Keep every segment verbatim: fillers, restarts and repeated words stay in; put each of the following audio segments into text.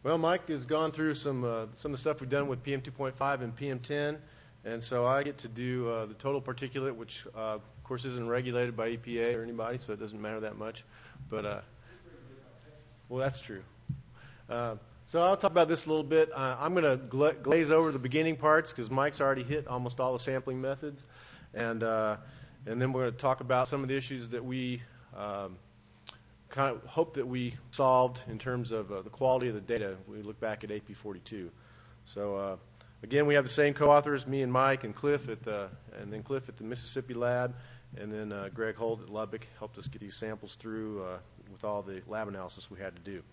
Well, Mike has gone through some uh, some of the stuff we've done with P M two point five and P M ten, and so I get to do uh, the total particulate, which uh, of course isn't regulated by E P A or anybody, so it doesn't matter that much. But uh, well, that's true. Uh, so I'll talk about this a little bit. Uh, I'm going to gla glaze over the beginning parts because Mike's already hit almost all the sampling methods, and uh, and then we're going to talk about some of the issues that we um, kind of hope that we solved in terms of uh, the quality of the data. We look back at A P forty-two. So uh, again, we have the same co-authors, me and Mike and Cliff at the, and then Cliff at the Mississippi lab, and then uh, Greg Holt at Lubbock helped us get these samples through uh, with all the lab analysis we had to do.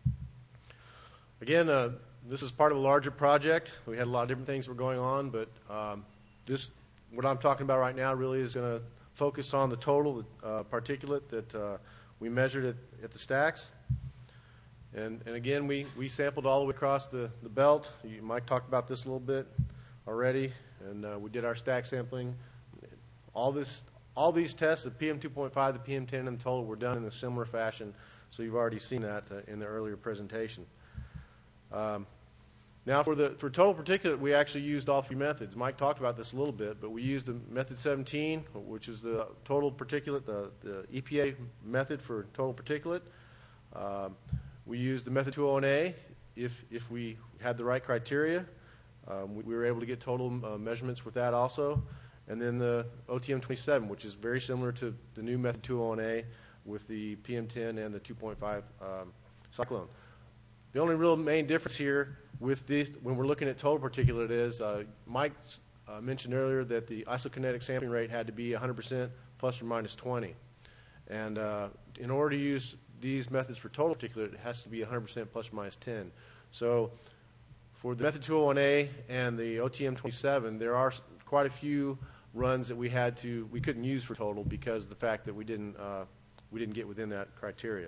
Again, uh, this is part of a larger project. We had a lot of different things that were going on, but um, this, what I'm talking about right now, really is going to focus on the total uh, particulate that uh, we measured at, at the stacks. And, and again, we, we sampled all the way across the, the belt. You, Mike talked about this a little bit already, and uh, we did our stack sampling. All this, all these tests, the P M two point five, the P M ten, and the total, were done in a similar fashion. So you've already seen that uh, in the earlier presentation. Um, now, for the for total particulate, we actually used all three methods. Mike talked about this a little bit, but we used the method seventeen, which is the total particulate, the, the E P A method for total particulate. Um, we used the method two oh one A if if we had the right criteria. Um, we, we were able to get total uh, measurements with that also. And then the O T M twenty-seven, which is very similar to the new method two oh one A with the P M ten and the two point five um, cyclone. The only real main difference here with these, when we're looking at total particulate, is uh, Mike uh, mentioned earlier that the isokinetic sampling rate had to be one hundred percent plus or minus twenty. And uh, in order to use these methods for total particulate, it has to be one hundred percent plus or minus ten. So for the method two oh one A and the O T M twenty-seven, there are quite a few runs that we had to, we couldn't use for total because of the fact that we didn't, uh, we didn't get within that criteria.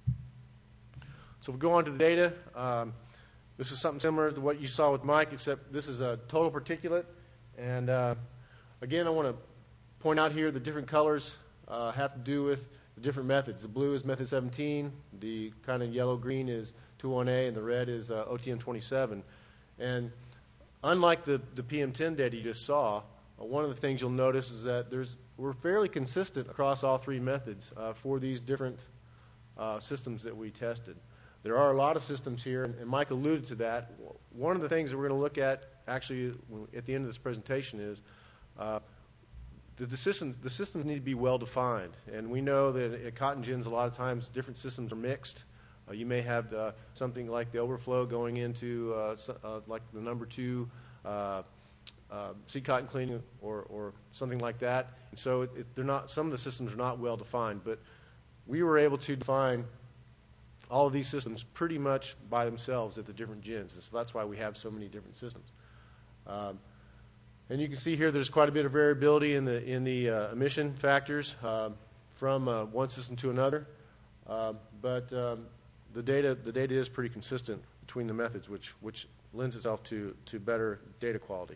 So if we go on to the data, um, this is something similar to what you saw with Mike, except this is a total particulate. And uh, again, I want to point out here the different colors uh, have to do with the different methods. The blue is method seventeen, the kind of yellow-green is two oh one A, and the red is uh, O T M twenty-seven. And unlike the, the P M ten data you just saw, uh, one of the things you'll notice is that there's, we're fairly consistent across all three methods uh, for these different uh, systems that we tested. There are a lot of systems here, and Mike alluded to that. One of the things that we're going to look at actually at the end of this presentation is uh, the, the, system, the systems need to be well defined. And we know that at cotton gins, a lot of times different systems are mixed. Uh, you may have uh, something like the overflow going into uh, uh, like the number two uh, uh, seed cotton cleaning or, or something like that. And so it, it, they're not, some of the systems are not well defined, but we were able to define all of these systems pretty much by themselves at the different gins. And so that's why we have so many different systems. Um, and you can see here there's quite a bit of variability in the in the uh, emission factors uh, from uh, one system to another. Uh, but um, the data the data is pretty consistent between the methods, which which lends itself to to better data quality.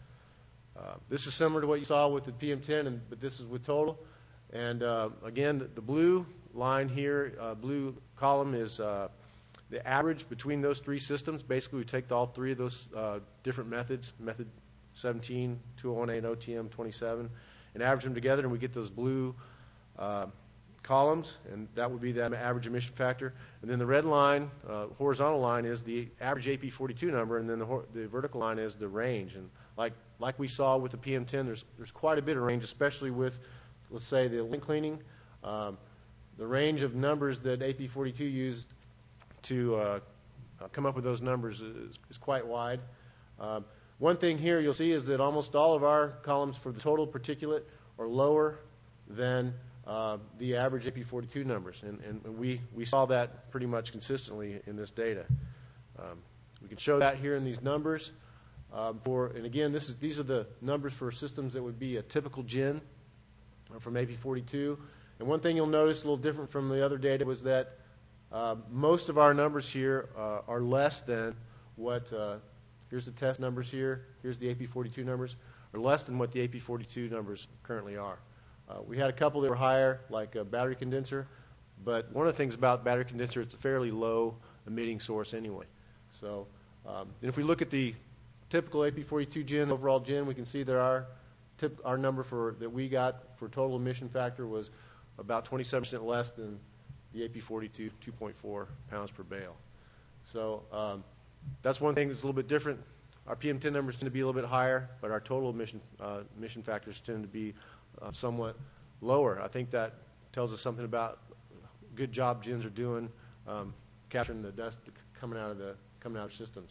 Uh, this is similar to what you saw with the P M ten, and, but this is with total. And uh, again, the, the blue line here, uh, blue column is uh, the average between those three systems. Basically, we take all three of those uh, different methods, method seventeen, two oh one A, and O T M twenty-seven, and average them together, and we get those blue uh, columns, and that would be the average emission factor. And then the red line, uh, horizontal line, is the average A P forty-two number, and then the, the vertical line is the range. And like like we saw with the P M ten, there's there's quite a bit of range, especially with, let's say, the link cleaning. Um, the range of numbers that A P forty-two used to uh, uh, come up with those numbers is, is quite wide. Um, one thing here you'll see is that almost all of our columns for the total particulate are lower than uh, the average A P forty-two numbers, and, and we, we saw that pretty much consistently in this data. Um, we can show that here in these numbers. Um, for, and again, this is, these are the numbers for systems that would be a typical gin from A P forty-two. And one thing you'll notice a little different from the other data was that uh, most of our numbers here uh, are less than what, uh, here's the test numbers here, here's the A P forty-two numbers, are less than what the A P forty-two numbers currently are. Uh, we had a couple that were higher, like a battery condenser, but one of the things about battery condenser, it's a fairly low emitting source anyway. So um, and if we look at the typical A P forty-two gen, overall gen, we can see that our, tip, our number for that we got for total emission factor was about twenty-seven percent less than the A P forty-two, two point four pounds per bale. So um, that's one thing that's a little bit different. Our P M ten numbers tend to be a little bit higher, but our total emission uh, emission factors tend to be uh, somewhat lower. I think that tells us something about good job gens are doing um, capturing the dust coming out of the coming out of systems.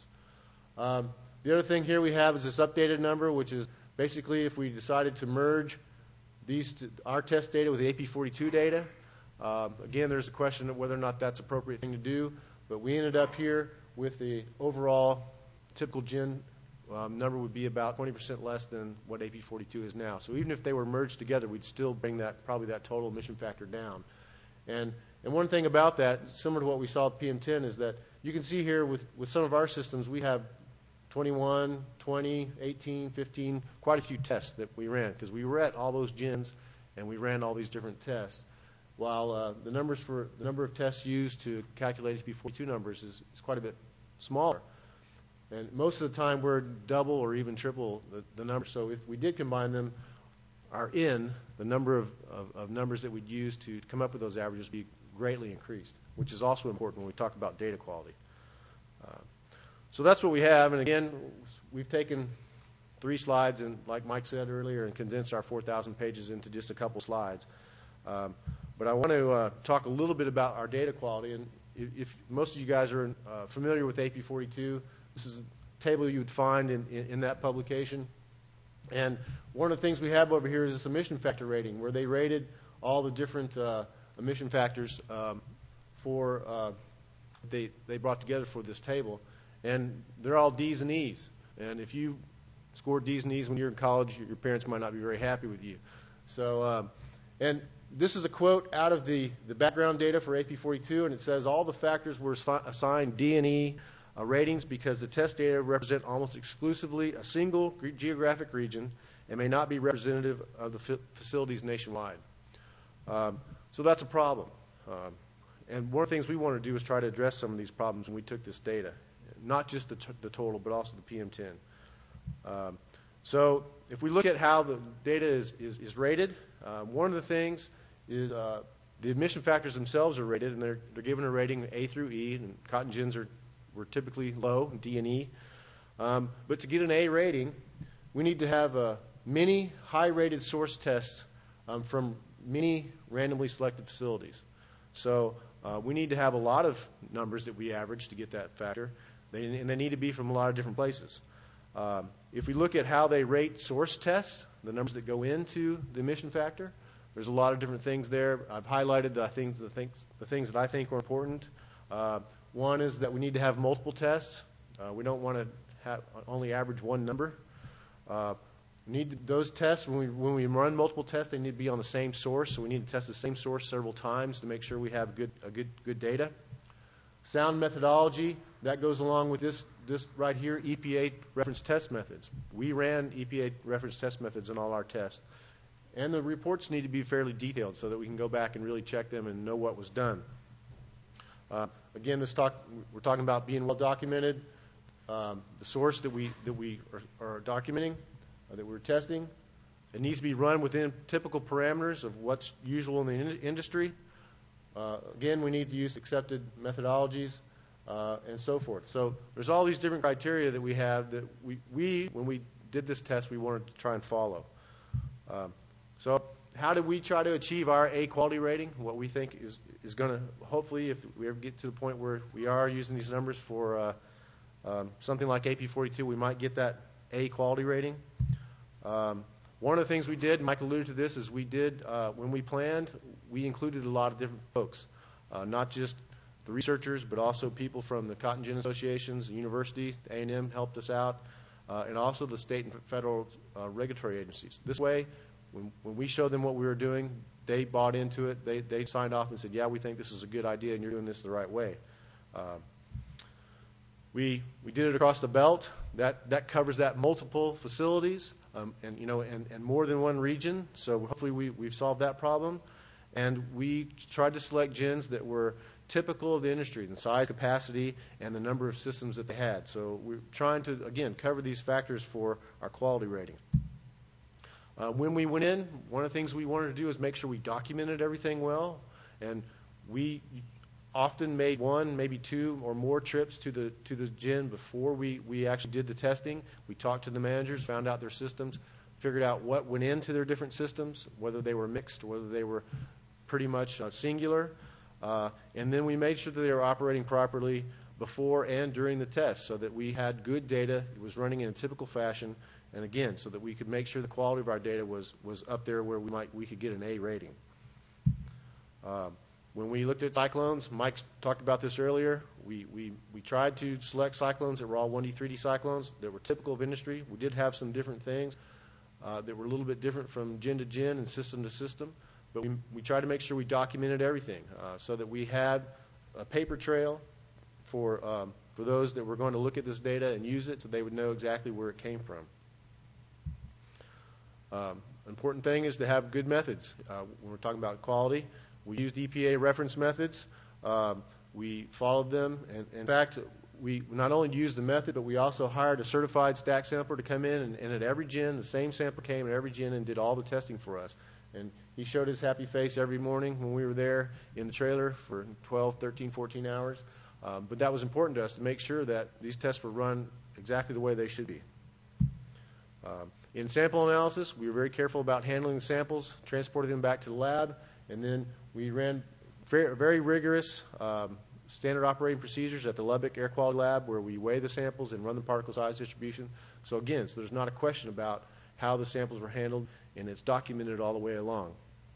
Um, the other thing here we have is this updated number, which is basically if we decided to merge these to, our test data with the A P forty-two data. Um, again, there's a question of whether or not that's an appropriate thing to do, but we ended up here with the overall typical gen um, number would be about twenty percent less than what A P forty-two is now. So even if they were merged together, we'd still bring that probably that total emission factor down. And and one thing about that, similar to what we saw with P M ten, is that you can see here with, with some of our systems, we have twenty-one, twenty, eighteen, fifteen, quite a few tests that we ran because we were at all those gens and we ran all these different tests. While uh, the numbers for the number of tests used to calculate A P forty-two numbers is, is quite a bit smaller. And most of the time we're double or even triple the, the number. So if we did combine them, our N, the number of, of, of numbers that we'd use to come up with those averages, would be greatly increased, which is also important when we talk about data quality. Uh, so that's what we have. And again, we've taken three slides and, like Mike said earlier, and condensed our four thousand pages into just a couple slides. Um, but I want to uh, talk a little bit about our data quality. And if, if most of you guys are uh, familiar with A P forty-two, this is a table you would find in, in, in that publication. And one of the things we have over here is this emission factor rating, where they rated all the different uh, emission factors um, for uh, they they brought together for this table, and they're all D's and E's. And if you scored D's and E's when you're in college, your parents might not be very happy with you. So, um, and this is a quote out of the the background data for A P forty-two, and it says all the factors were assigned D and E Uh, ratings because the test data represent almost exclusively a single geographic region and may not be representative of the f facilities nationwide. Um, so that's a problem. Um, and one of the things we want to do is try to address some of these problems when we took this data, not just the, t the total, but also the P M ten. Um, so if we look at how the data is, is, is rated, uh, one of the things is uh, the emission factors themselves are rated, and they're, they're given a rating A through E, and cotton gins are We're typically low, D and E. Um, but to get an A rating, we need to have uh, many high-rated source tests um, from many randomly selected facilities. So uh, we need to have a lot of numbers that we average to get that factor, they, and they need to be from a lot of different places. Um, if we look at how they rate source tests, the numbers that go into the emission factor, there's a lot of different things there. I've highlighted the things, the things, the things that I think are important. Uh, One is that we need to have multiple tests. Uh, we don't want to have only average one number. Uh, need those tests, when we, when we run multiple tests, they need to be on the same source. So we need to test the same source several times to make sure we have good, a good, good data. Sound methodology, that goes along with this, this right here, E P A reference test methods. We ran E P A reference test methods in all our tests. And the reports need to be fairly detailed so that we can go back and really check them and know what was done. Uh, again, this talk, we're talking about being well documented. Um, the source that we that we are, are documenting, uh, that we're testing, it needs to be run within typical parameters of what's usual in the in industry. Uh, again, we need to use accepted methodologies uh, and so forth. So there's all these different criteria that we have that we, we when we did this test, we wanted to try and follow. Um, so. How do we try to achieve our A quality rating? What we think is, is going to, hopefully, if we ever get to the point where we are using these numbers for uh, um, something like A P forty-two, we might get that A quality rating. Um, one of the things we did, Mike alluded to this, is we did, uh, when we planned, we included a lot of different folks, uh, not just the researchers, but also people from the cotton gin associations, the university, A and M helped us out, uh, and also the state and federal uh, regulatory agencies. This way, When, when we showed them what we were doing, they bought into it. They, they signed off and said, yeah, we think this is a good idea and you're doing this the right way. Uh, we, we did it across the belt. That, that covers that multiple facilities um, and, you know, and, and more than one region. So hopefully we, we've solved that problem. And we tried to select gens that were typical of the industry, the size, capacity, and the number of systems that they had. So we're trying to, again, cover these factors for our quality rating. Uh, when we went in, one of the things we wanted to do is make sure we documented everything well, and we often made one, maybe two or more trips to the to the gin before we, we actually did the testing. We talked to the managers, found out their systems, figured out what went into their different systems, whether they were mixed, whether they were pretty much uh, singular, uh, and then we made sure that they were operating properly before and during the test so that we had good data, it was running in a typical fashion, and again, so that we could make sure the quality of our data was, was up there where we might we could get an A rating. Uh, when we looked at cyclones, Mike talked about this earlier, we, we, we tried to select cyclones that were all one D, three D cyclones that were typical of industry. We did have some different things uh, that were a little bit different from gin to gin and system to system, but we, we tried to make sure we documented everything uh, so that we had a paper trail for, um, for those that were going to look at this data and use it so they would know exactly where it came from. Um, important thing is to have good methods. Uh, when we're talking about quality, we used E P A reference methods. Um, we followed them. And, and in fact, we not only used the method, but we also hired a certified stack sampler to come in. And, and at every gin, the same sampler came at every gin and did all the testing for us. And he showed his happy face every morning when we were there in the trailer for twelve, thirteen, fourteen hours. Um, but that was important to us to make sure that these tests were run exactly the way they should be. Um, In sample analysis, we were very careful about handling the samples, transporting them back to the lab, and then we ran very, very rigorous um, standard operating procedures at the Lubbock Air Quality Lab where we weigh the samples and run the particle size distribution. So again, so there's not a question about how the samples were handled, and it's documented all the way along.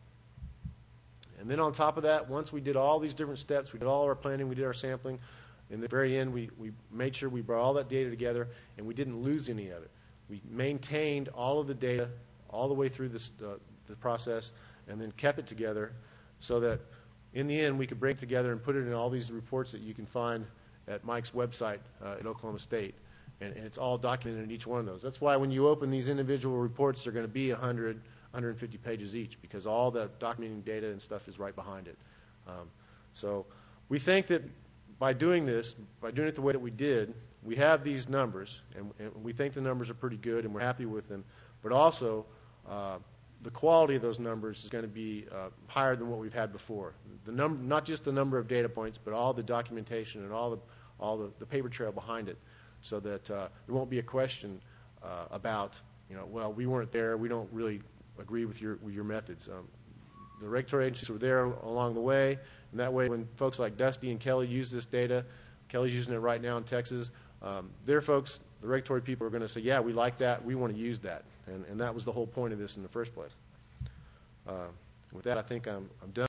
And then on top of that, once we did all these different steps, we did all our planning, we did our sampling, in the very end, we, we made sure we brought all that data together, and we didn't lose any of it. We maintained all of the data all the way through this, uh, the process and then kept it together so that in the end we could bring it together and put it in all these reports that you can find at Mike's website uh, at Oklahoma State. And, and it's all documented in each one of those. That's why when you open these individual reports, they're going to be one hundred, one hundred fifty pages each because all the documenting data and stuff is right behind it. Um, so we think that by doing this, by doing it the way that we did, we have these numbers, and, and we think the numbers are pretty good, and we're happy with them. But also, uh, the quality of those numbers is going to be uh, higher than what we've had before. The number, not just the number of data points, but all the documentation and all the all the, the paper trail behind it, so that uh, there won't be a question uh, about, you know, well, we weren't there, we don't really agree with your with your methods. Um, the regulatory agencies were there along the way, and that way, when folks like Dusty and Kelly use this data, Kelly's using it right now in Texas. Um, their folks, the regulatory people, are going to say, yeah, we like that, we want to use that. And, and that was the whole point of this in the first place. Uh, with that, I think I'm, I'm done.